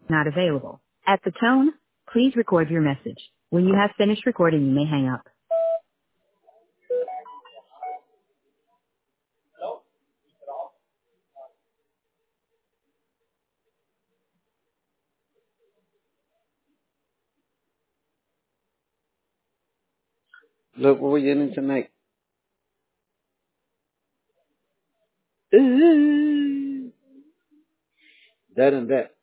Not available. At the tone, please record your message. When you have finished recording, you may hang up. Look what we're getting tonight. That and that.